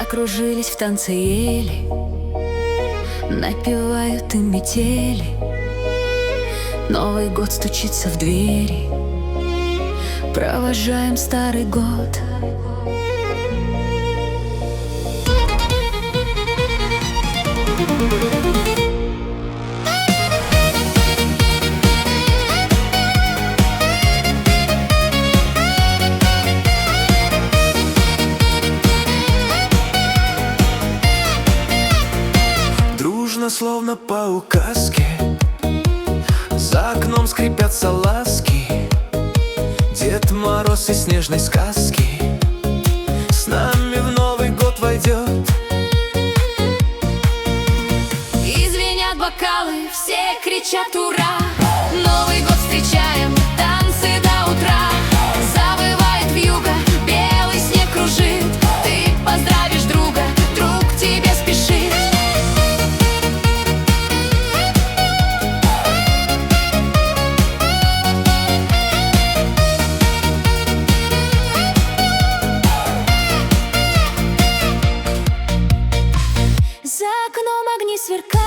Закружились в танце ели, напевают им метели. Новый год стучится в двери, провожаем старый год. Дружно, словно по указке, за окном скрипят салазки. Дед Мороз из снежной сказки с нами в Новый год войдет. И звенят бокалы, все кричат ура! Новый год встречаем, танцы до утра. Завывает вьюга, белый снег кружит. Ты поздравишь друга, друг к тебе спешит. За окном огни сверкают,